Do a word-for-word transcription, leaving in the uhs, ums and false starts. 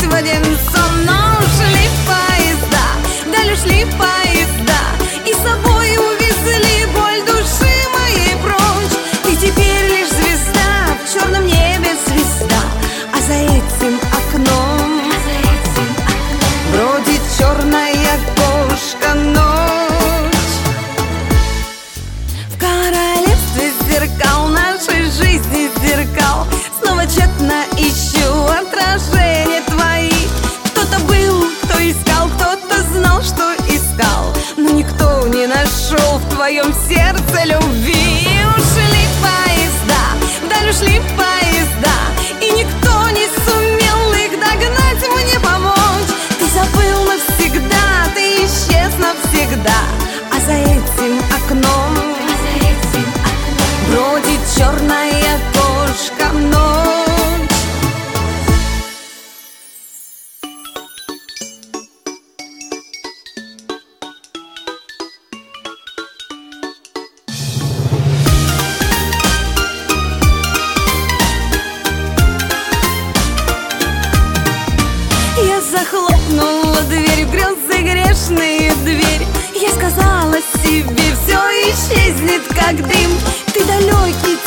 в один сон. Но шли поезда, далее шли поезда, и с собой увезли боль души моей прочь. Ты теперь лишь звезда, в черном небе звезда, а за этим окном бродит черная кошка ночь. В королевстве зеркал, нашей жизни зеркал, снова тщетно ищу отражения твои. Кто-то был, кто искал, кто-то знал, что искал, но никто не нашел в твоем сердце любви. Ушли поезда, вдаль ушли поезда, и никто не сумел их догнать, мне помочь. Ты забыл навсегда, ты исчез навсегда, а за этим окном бродит черная кошка ночь. Я захлопнула дверь в грезы грешные, дверь. Я сказала себе, все исчезнет как дым. Ты далекий